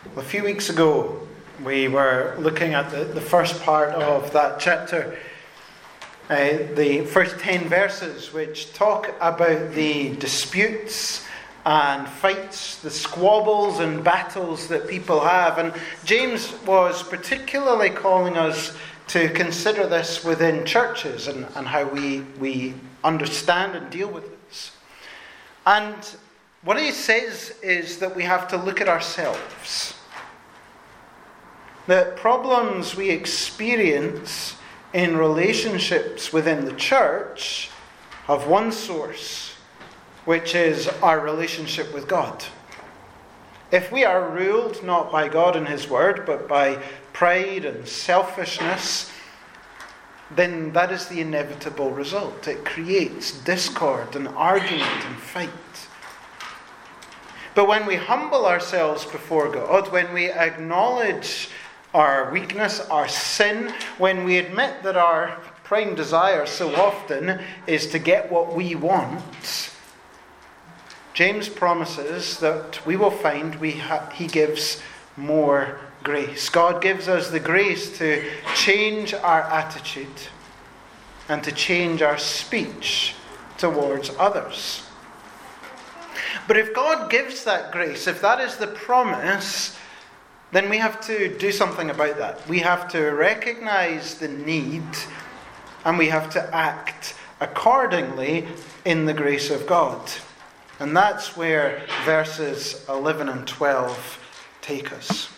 A few weeks ago, we were looking at the first part of that chapter, the first 10 verses, which talk about the disputes and fights, the squabbles and battles that people have. And James was particularly calling us to consider this within churches and how we understand and deal with this. And what he says is that we have to look at ourselves. The problems we experience in relationships within the church have one source, which is our relationship with God. If we are ruled not by God and His Word, but by pride and selfishness, then that is the inevitable result. It creates discord and argument and fight. But when we humble ourselves before God, when we acknowledge our weakness, our sin, when we admit that our prime desire so often is to get what we want, James promises that we will find he gives more grace. God gives us the grace to change our attitude and to change our speech towards others. But if God gives that grace, if that is the promise, then we have to do something about that. We have to recognize the need and we have to act accordingly in the grace of God. And that's where verses 11 and 12 take us.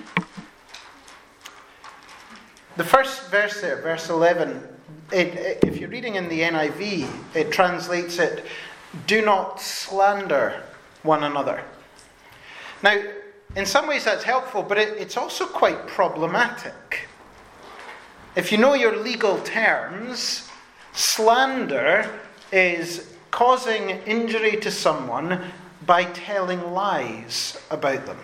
The first verse there, verse 11, if you're reading in the NIV, it translates it, "Do not slander one another." Now, in some ways that's helpful, but it's also quite problematic. If you know your legal terms, slander is causing injury to someone by telling lies about them.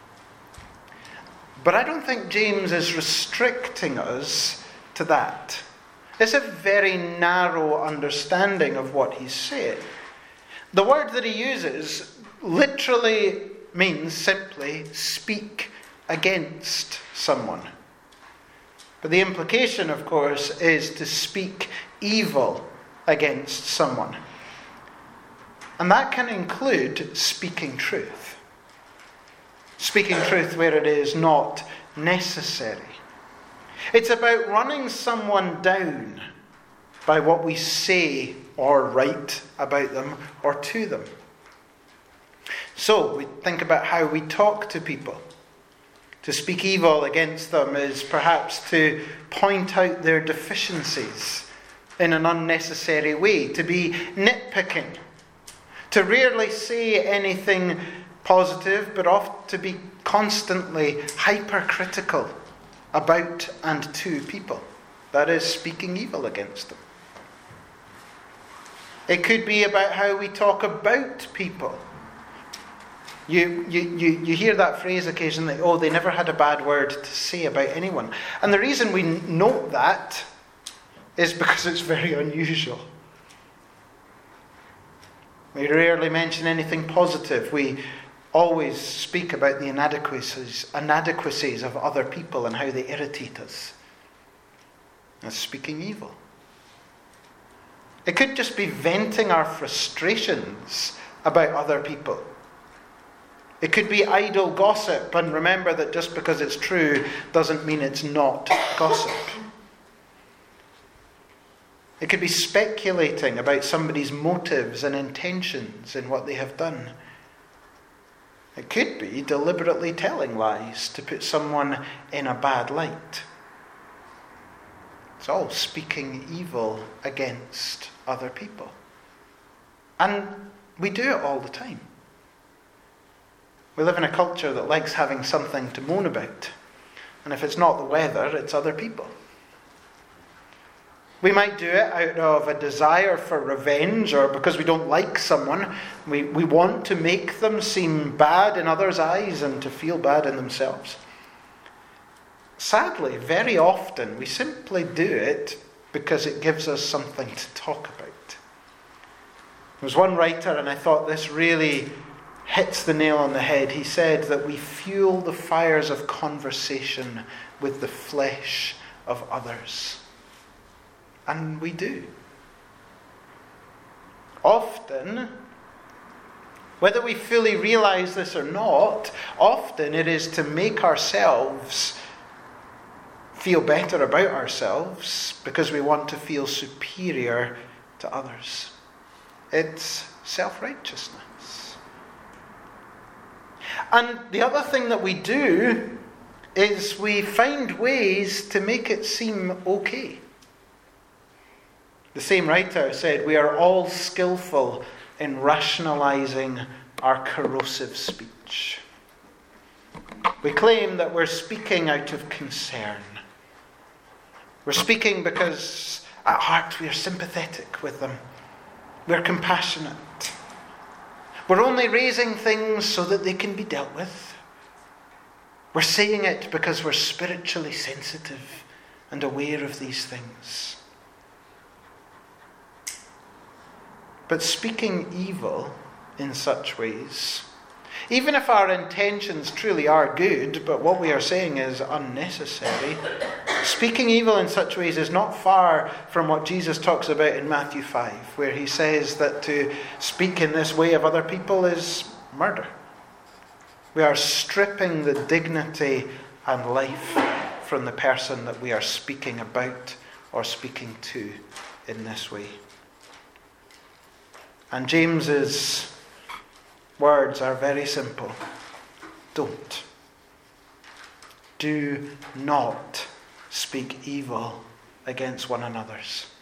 But I don't think James is restricting us to that. It's a very narrow understanding of what he's saying. The word that he uses literally means simply speak against someone. But the implication, of course, is to speak evil against someone. And that can include speaking truth. Speaking truth where it is not necessary. It's about running someone down by what we say or write about them or to them. So we think about how we talk to people. To speak evil against them is perhaps to point out their deficiencies in an unnecessary way, to be nitpicking, to rarely say anything positive, but often to be constantly hypercritical about and to people. That is speaking evil against them. It could be about how we talk about people. You hear that phrase occasionally, "Oh, they never had a bad word to say about anyone." And the reason we note that is because it's very unusual. We rarely mention anything positive. We always speak about the inadequacies of other people and how they irritate us. That's speaking evil. It could just be venting our frustrations about other people. It could be idle gossip, and remember that just because it's true doesn't mean it's not gossip. It could be speculating about somebody's motives and intentions in what they have done. It could be deliberately telling lies to put someone in a bad light. It's all speaking evil against other people. And we do it all the time. We live in a culture that likes having something to moan about. And if it's not the weather, it's other people. We might do it out of a desire for revenge or because we don't like someone. We want to make them seem bad in others' eyes and to feel bad in themselves. Sadly, very often we simply do it because it gives us something to talk about. There was one writer, and I thought this really hits the nail on the head. He said that we fuel the fires of conversation with the flesh of others. And we do. Often, whether we fully realize this or not, often it is to make ourselves feel better about ourselves because we want to feel superior to others. It's self-righteousness. And the other thing that we do is we find ways to make it seem okay. The same writer said, we are all skillful in rationalizing our corrosive speech. We claim that we're speaking out of concern. We're speaking because at heart we are sympathetic with them. We're compassionate. We're only raising things so that they can be dealt with. We're saying it because we're spiritually sensitive and aware of these things. But speaking evil in such ways, even if our intentions truly are good, but what we are saying is unnecessary, speaking evil in such ways is not far from what Jesus talks about in Matthew 5, where he says that to speak in this way of other people is murder. We are stripping the dignity and life from the person that we are speaking about or speaking to in this way. And James's words are very simple. Don't. Do not speak evil against one another.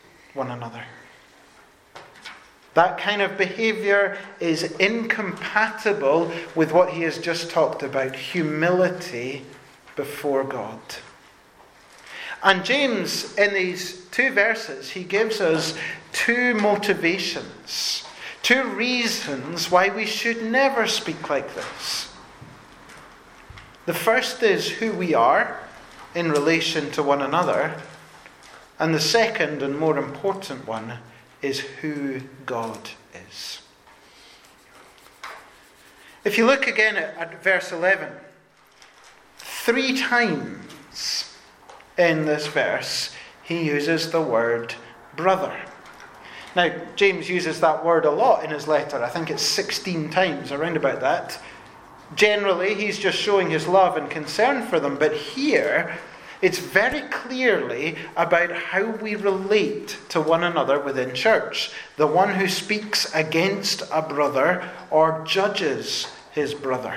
That kind of behavior is incompatible with what he has just talked about, humility before God. And James, in these 2 verses, he gives us 2 motivations, 2 reasons why we should never speak like this. The first is who we are in relation to one another. And the second and more important one is who God is. If you look again at verse 11, 3 times in this verse he uses the word brother. Now, James uses that word a lot in his letter. I think it's 16 times, around about that. Generally, he's just showing his love and concern for them. But here, it's very clearly about how we relate to one another within church. The one who speaks against a brother or judges his brother.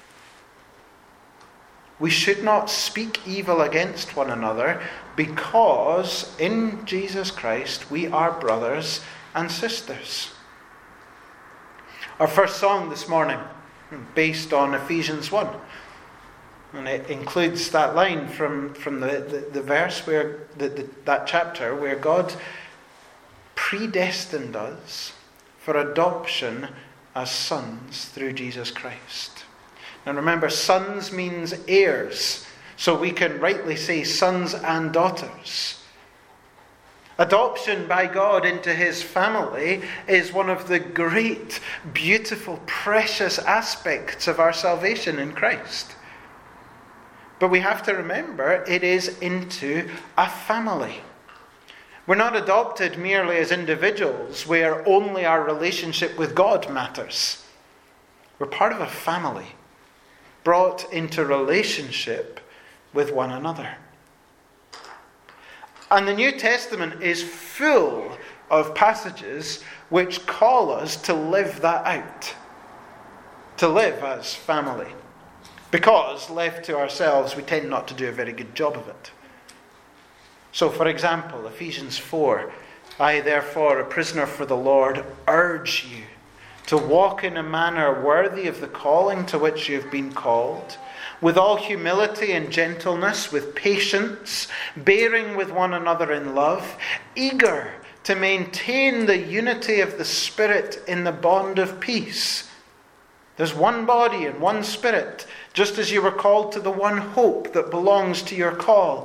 We should not speak evil against one another because in Jesus Christ we are brothers and sisters. Our first song this morning, based on Ephesians 1. And it includes that line from the verse where that chapter where God predestined us for adoption as sons through Jesus Christ. Now remember, sons means heirs, so we can rightly say sons and daughters. Adoption by God into his family is one of the great, beautiful, precious aspects of our salvation in Christ. But we have to remember, it is into a family. We're not adopted merely as individuals where only our relationship with God matters. We're part of a family, brought into relationship with one another. And the New Testament is full of passages which call us to live that out. To live as family. Because, left to ourselves, we tend not to do a very good job of it. So, for example, Ephesians 4, I, therefore, a prisoner for the Lord, urge you to walk in a manner worthy of the calling to which you have been called, with all humility and gentleness, with patience, bearing with one another in love, eager to maintain the unity of the Spirit in the bond of peace. There's one body and one Spirit, just as you were called to the one hope that belongs to your call.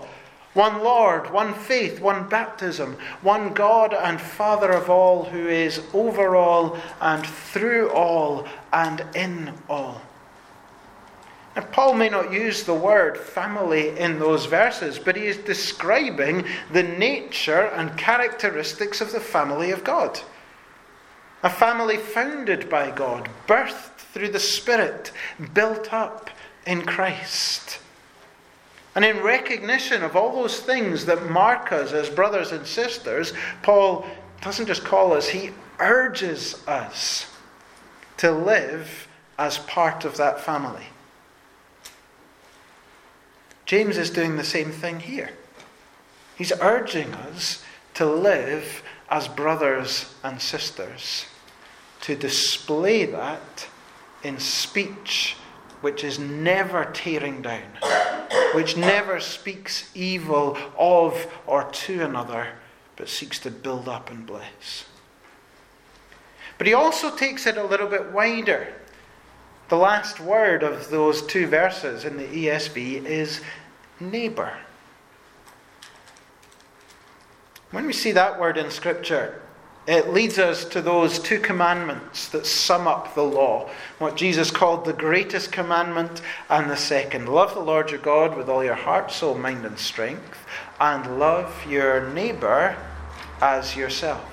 One Lord, one faith, one baptism, one God and Father of all, who is over all and through all and in all. And Paul may not use the word family in those verses, but he is describing the nature and characteristics of the family of God. A family founded by God, birthed through the Spirit, built up in Christ. And in recognition of all those things that mark us as brothers and sisters, Paul doesn't just call us, he urges us to live as part of that family. James is doing the same thing here. He's urging us to live as brothers and sisters, to display that in speech which is never tearing down, which never speaks evil of or to another, but seeks to build up and bless. But he also takes it a little bit wider. The last word of those two verses in the ESV is neighbour. When we see that word in Scripture, it leads us to those two commandments that sum up the law. What Jesus called the greatest commandment and the second. Love the Lord your God with all your heart, soul, mind and strength. And love your neighbour as yourself.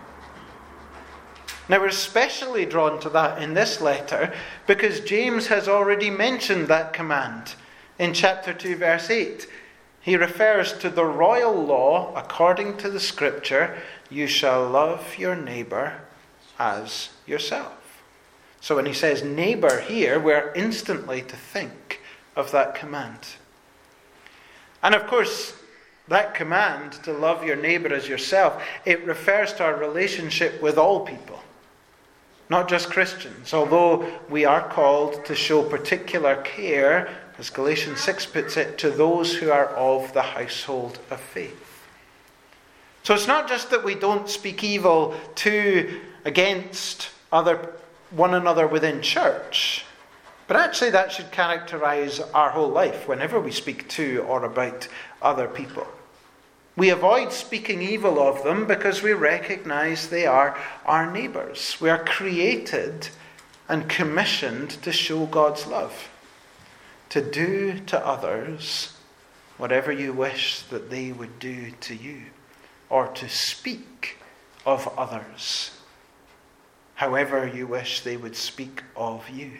Now we're especially drawn to that in this letter because James has already mentioned that command. In chapter 2, verse 8, he refers to the royal law according to the Scripture, you shall love your neighbour as yourself. So when he says neighbour here, we're instantly to think of that command. And of course, that command to love your neighbour as yourself, it refers to our relationship with all people, not just Christians, although we are called to show particular care, as Galatians 6 puts it, to those who are of the household of faith. So it's not just that we don't speak evil against one another within church, but actually that should characterize our whole life whenever we speak to or about other people. We avoid speaking evil of them because we recognize they are our neighbours. We are created and commissioned to show God's love, to do to others whatever you wish that they would do to you, or to speak of others however you wish they would speak of you.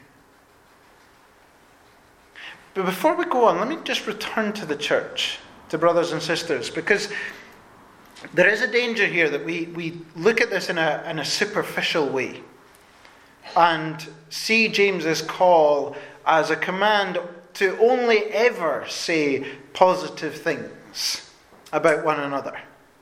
But before we go on, let me just return to the church, to brothers and sisters, because there is a danger here that we look at this in a superficial way and see James's call as a command to only ever say positive things about one another.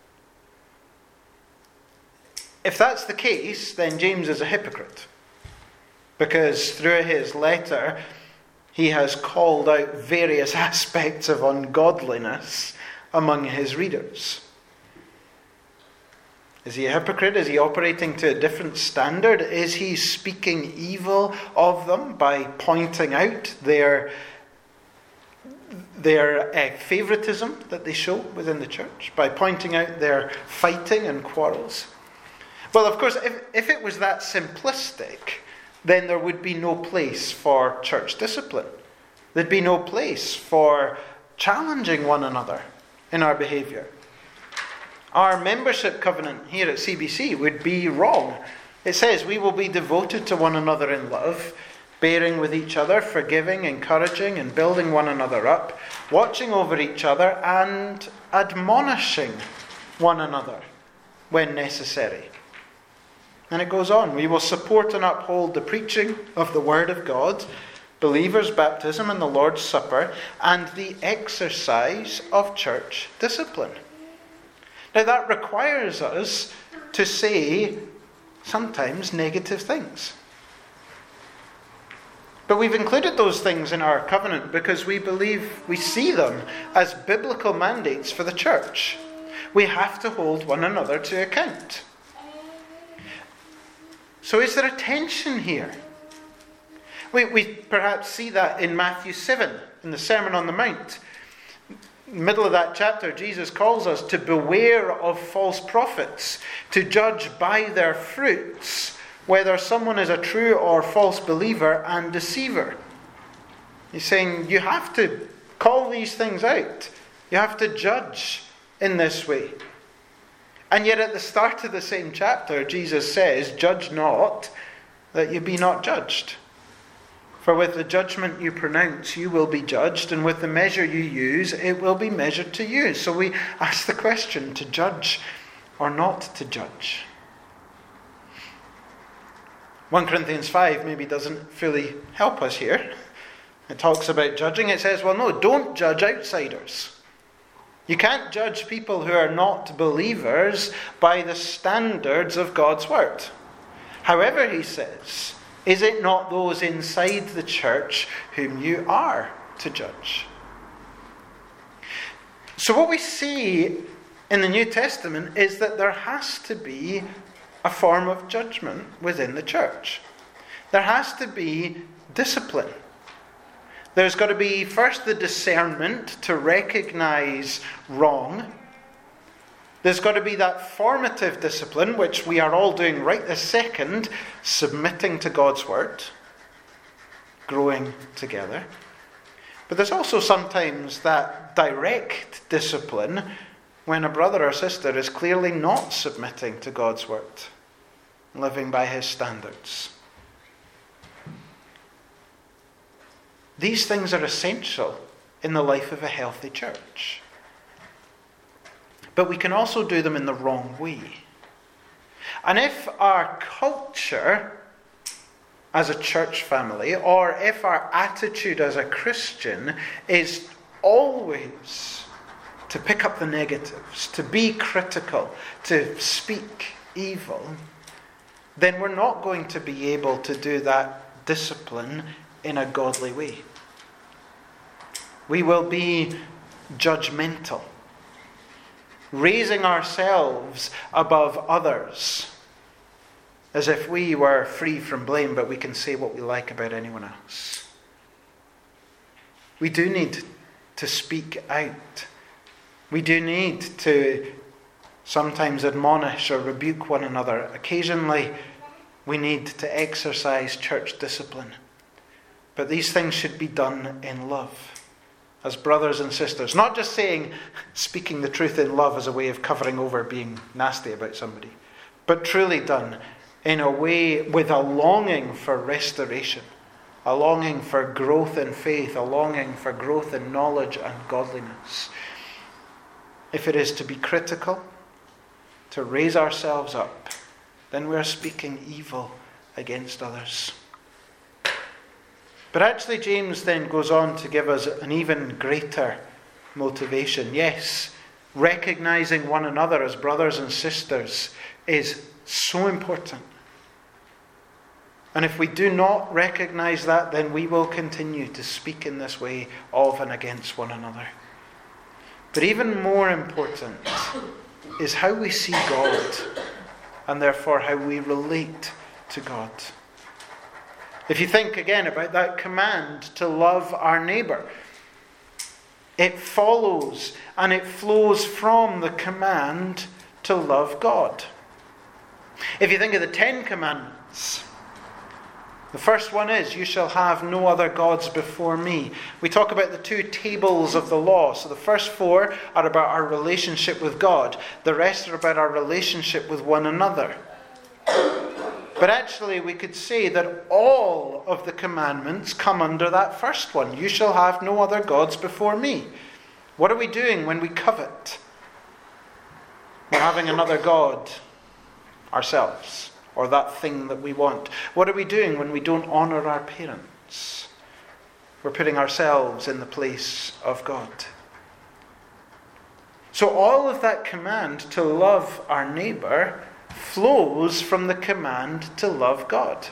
If that's the case, then James is a hypocrite, because through his letter he has called out various aspects of ungodliness among his readers. Is he a hypocrite? Is he operating to a different standard? Is he speaking evil of them by pointing out their favoritism that they show within the church, by pointing out their fighting and quarrels? Well, of course, if it was that simplistic, then there would be no place for church discipline. There'd be no place for challenging one another in our behaviour. Our membership covenant here at CBC would be wrong. It says we will be devoted to one another in love, bearing with each other, forgiving, encouraging, and building one another up, watching over each other and admonishing one another when necessary. And it goes on. We will support and uphold the preaching of the Word of God, believers' baptism and the Lord's Supper, and the exercise of church discipline. Now that requires us to say sometimes negative things. But we've included those things in our covenant because we believe we see them as biblical mandates for the church. We have to hold one another to account. So is there a tension here? We perhaps see that in Matthew 7, in the Sermon on the Mount. middle of that chapter, Jesus calls us to beware of false prophets, to judge by their fruits whether someone is a true or false believer and deceiver. He's saying you have to call these things out. You have to judge in this way. And yet at the start of the same chapter, Jesus says, "Judge not, that you be not judged. For with the judgment you pronounce, you will be judged, and with the measure you use, it will be measured to you." So we ask the question, to judge or not to judge? 1 Corinthians 5 maybe doesn't fully help us here. It talks about judging. It says, well, no, don't judge outsiders. You can't judge people who are not believers by the standards of God's word. However, he says, is it not those inside the church whom you are to judge? So what we see in the New Testament is that there has to be a form of judgment within the church. There has to be discipline. There's got to be first the discernment to recognize wrong. There's got to be that formative discipline, which we are all doing right this second, submitting to God's word, growing together. But there's also sometimes that direct discipline when a brother or sister is clearly not submitting to God's word, living by his standards. These things are essential in the life of a healthy church. But we can also do them in the wrong way. And if our culture as a church family, or if our attitude as a Christian is always to pick up the negatives, to be critical, to speak evil, then we're not going to be able to do that discipline in a godly way. We will be judgmental, raising ourselves above others, as if we were free from blame, but we can say what we like about anyone else. We do need to speak out. We do need to sometimes admonish or rebuke one another. Occasionally, we need to exercise church discipline. But these things should be done in love, as brothers and sisters. Not just speaking the truth in love as a way of covering over being nasty about somebody, but truly done in a way with a longing for restoration, a longing for growth in faith, a longing for growth in knowledge and godliness. If it is to be critical, to raise ourselves up, then we are speaking evil against others. But actually, James then goes on to give us an even greater motivation. Yes, recognizing one another as brothers and sisters is so important. And if we do not recognize that, then we will continue to speak in this way of and against one another. But even more important is how we see God, and therefore how we relate to God. If you think again about that command to love our neighbour, it follows and it flows from the command to love God. If you think of the 10 Commandments, the first one is, "You shall have no other gods before me." We talk about the 2 tables of the law. So the first 4 are about our relationship with God. The rest are about our relationship with one another. But actually, we could say that all of the commandments come under that first one. You shall have no other gods before me. What are we doing when we covet? We're having another god ourselves, or that thing that we want. What are we doing when we don't honour our parents? We're putting ourselves in the place of God. So all of that command to love our neighbour flows from the command to love God.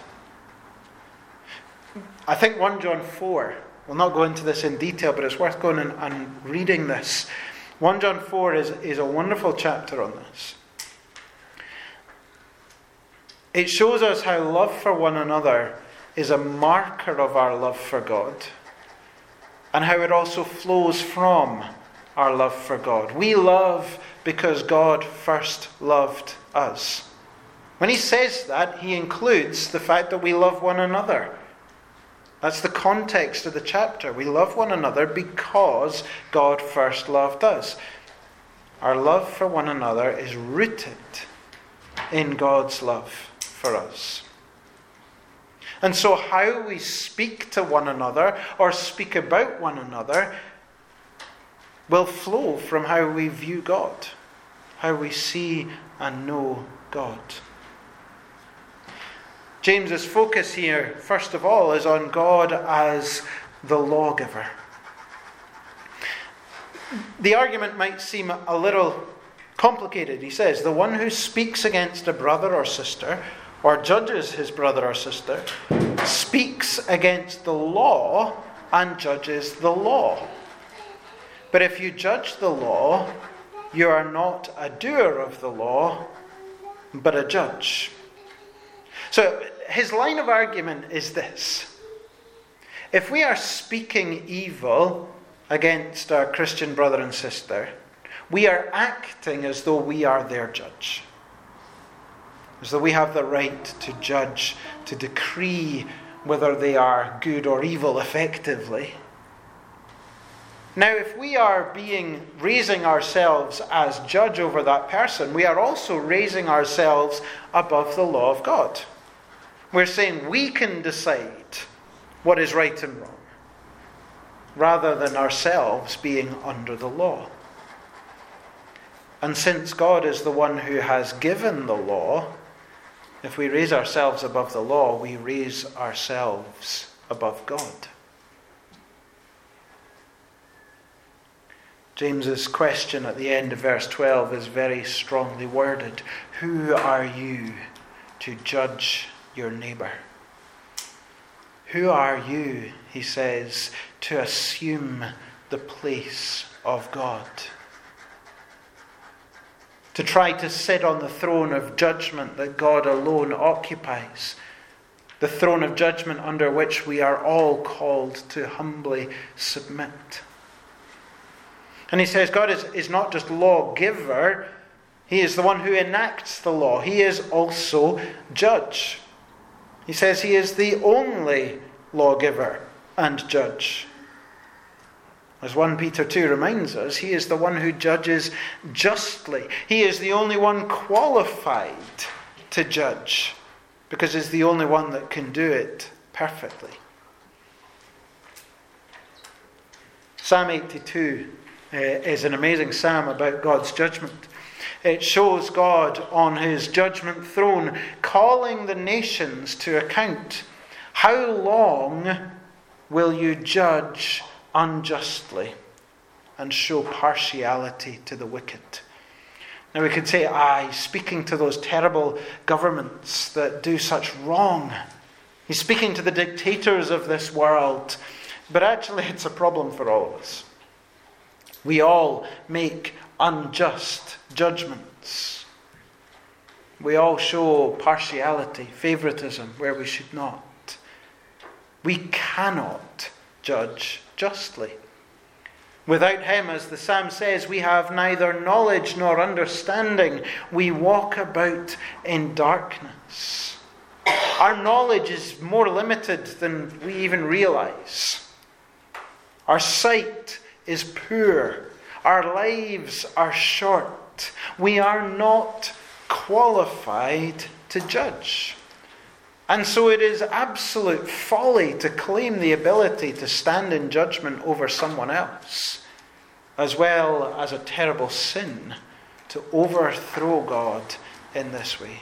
I think 1 John 4, we'll not go into this in detail, but it's worth going and reading this. 1 John 4 is a wonderful chapter on this. It shows us how love for one another is a marker of our love for God, and how it also flows from our love for God. We love because God first loved us. When he says that, he includes the fact that we love one another. That's the context of the chapter. We love one another because God first loved us. Our love for one another is rooted in God's love for us. And so how we speak to one another or speak about one another will flow from how we view God, how we see and know God. James's focus here, first of all, is on God as the lawgiver. The argument might seem a little complicated. He says, the one who speaks against a brother or sister, or judges his brother or sister, speaks against the law and judges the law. But if you judge the law, you are not a doer of the law, but a judge. So his line of argument is this. If we are speaking evil against our Christian brother and sister, we are acting as though we are their judge. As though we have the right to judge, to decree whether they are good or evil effectively. Now, if we are raising ourselves as judge over that person, we are also raising ourselves above the law of God. We're saying we can decide what is right and wrong, rather than ourselves being under the law. And since God is the one who has given the law, if we raise ourselves above the law, we raise ourselves above God. James's question at the end of verse 12 is very strongly worded. Who are you to judge your neighbour? Who are you, he says, to assume the place of God? To try to sit on the throne of judgment that God alone occupies. The throne of judgment under which we are all called to humbly submit. And he says God is not just lawgiver, he is the one who enacts the law. He is also judge. He says he is the only lawgiver and judge. As 1 Peter 2 reminds us, he is the one who judges justly. He is the only one qualified to judge, because he's the only one that can do it perfectly. Psalm 82 is an amazing psalm about God's judgment. It shows God on his judgment throne calling the nations to account. How long will you judge unjustly and show partiality to the wicked? Now we could say, he's speaking to those terrible governments that do such wrong. He's speaking to the dictators of this world. But actually it's a problem for all of us. We all make unjust judgments. We all show partiality, favoritism where we should not. We cannot judge justly. Without him, as the psalm says, we have neither knowledge nor understanding. We walk about in darkness. Our knowledge is more limited than we even realize. Our sight is poor. Our lives are short. We are not qualified to judge. And so it is absolute folly to claim the ability to stand in judgment over someone else, as well as a terrible sin to overthrow God in this way.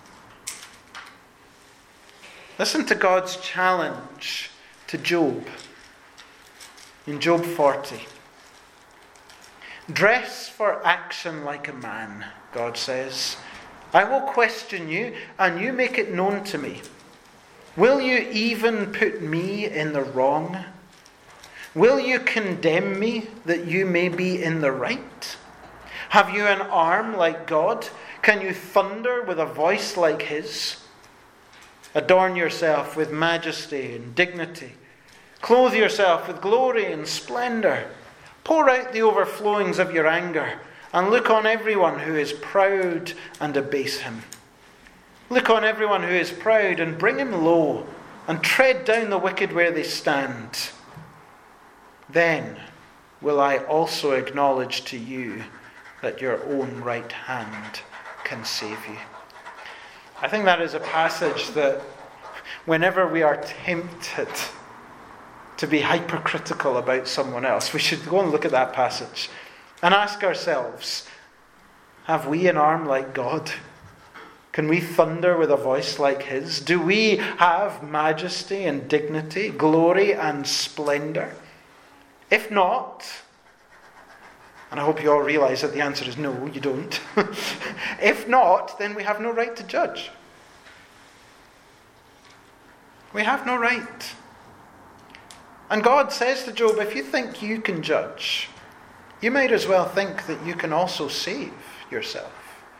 Listen to God's challenge to Job in Job 40. Dress for action like a man, God says. I will question you, and you make it known to me. Will you even put me in the wrong? Will you condemn me that you may be in the right? Have you an arm like God? Can you thunder with a voice like his? Adorn yourself with majesty and dignity. Clothe yourself with glory and splendor. Pour out the overflowings of your anger, and look on everyone who is proud and abase him. Look on everyone who is proud and bring him low, and tread down the wicked where they stand. Then will I also acknowledge to you that your own right hand can save you. I think that is a passage that whenever we are tempted to be hypercritical about someone else, we should go and look at that passage and ask ourselves, have we an arm like God? Can we thunder with a voice like his? Do we have majesty and dignity, glory and splendor? If not, and I hope you all realize that the answer is no, you don't. If not, then we have no right to judge. We have no right. And God says to Job, if you think you can judge, you might as well think that you can also save yourself.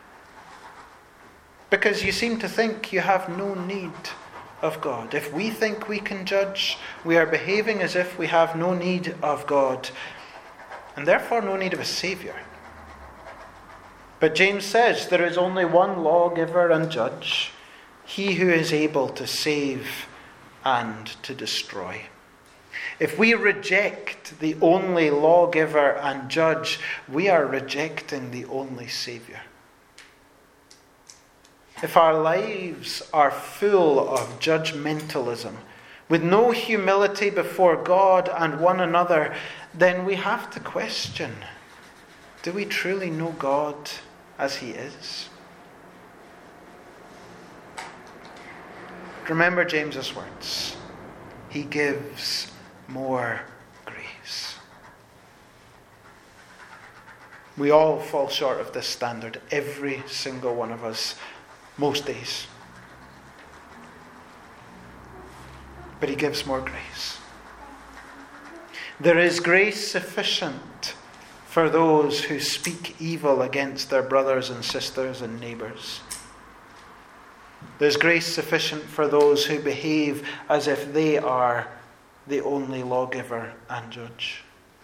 Because you seem to think you have no need of God. If we think we can judge, we are behaving as if we have no need of God, and therefore no need of a Saviour. But James says there is only one lawgiver and judge, he who is able to save and to destroy. If we reject the only lawgiver and judge, we are rejecting the only Saviour. If our lives are full of judgmentalism, with no humility before God and one another, then we have to question, do we truly know God as he is? Remember James's words. He gives more grace. We all fall short of this standard, every single one of us, most days. But he gives more grace. There is grace sufficient for those who speak evil against their brothers and sisters and neighbours. There's grace sufficient for those who behave as if they are the only lawgiver and judge.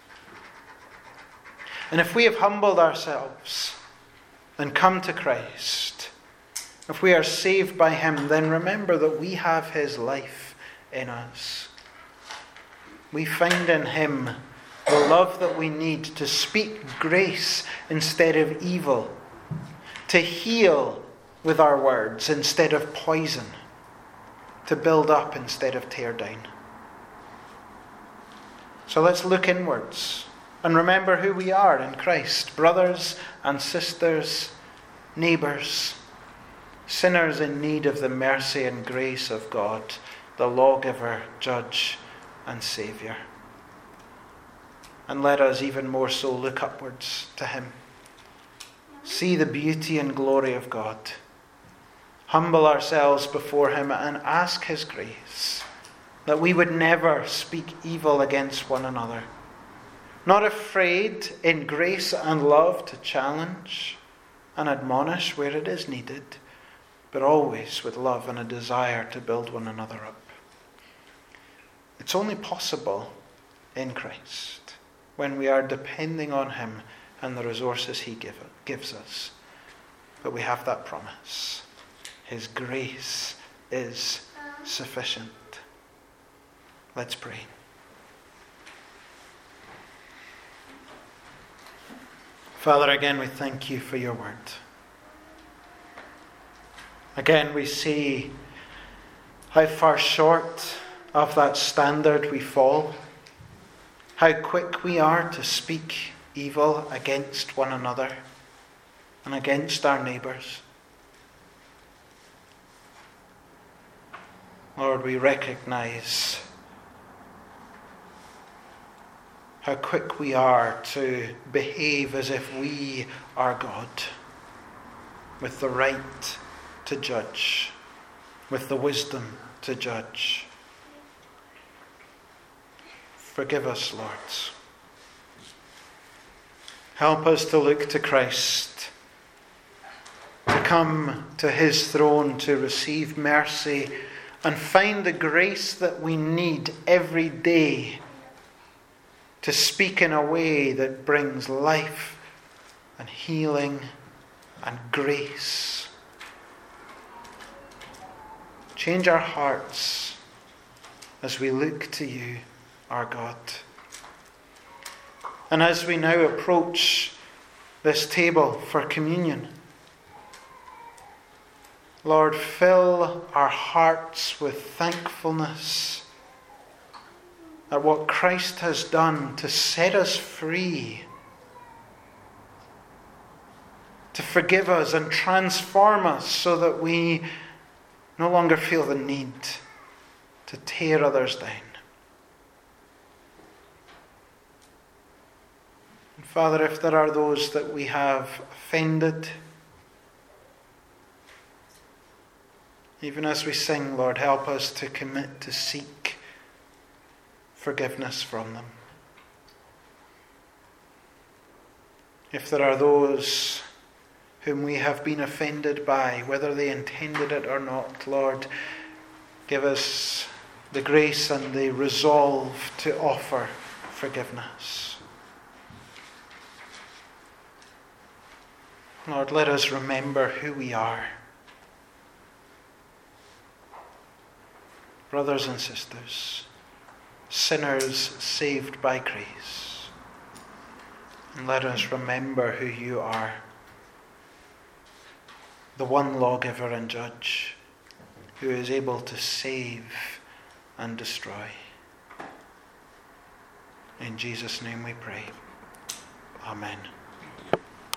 And if we have humbled ourselves and come to Christ, if we are saved by him, then remember that we have his life in us. We find in him the love that we need to speak grace instead of evil, to heal with our words instead of poison, to build up instead of tear down. So let's look inwards and remember who we are in Christ, brothers and sisters, neighbours, sinners in need of the mercy and grace of God, the lawgiver, judge, and Saviour. And let us even more so look upwards to him. See the beauty and glory of God. Humble ourselves before him and ask his grace that we would never speak evil against one another. Not afraid in grace and love to challenge and admonish where it is needed, but always with love and a desire to build one another up. It's only possible in Christ when we are depending on him and the resources he gives us. But we have that promise. His grace is sufficient. Let's pray. Father, again we thank you for your word. Again we see how far short of that standard we fall, how quick we are to speak evil against one another and against our neighbours. Lord, we recognise how quick we are to behave as if we are God, with the right to judge, with the wisdom to judge. Forgive us, Lord. Help us to look to Christ, to come to his throne to receive mercy and find the grace that we need every day to speak in a way that brings life and healing and grace. Change our hearts as we look to you, our God. And as we now approach this table for communion, Lord, fill our hearts with thankfulness at what Christ has done to set us free, to forgive us and transform us so that we no longer feel the need to tear others down. And Father, if there are those that we have offended, even as we sing, Lord, help us to commit to seek forgiveness from them. If there are those whom we have been offended by, whether they intended it or not, Lord, give us the grace and the resolve to offer forgiveness. Lord, let us remember who we are. Brothers and sisters, sinners saved by grace. And let us remember who you are, the one lawgiver and judge who is able to save and destroy. In Jesus' name we pray. Amen.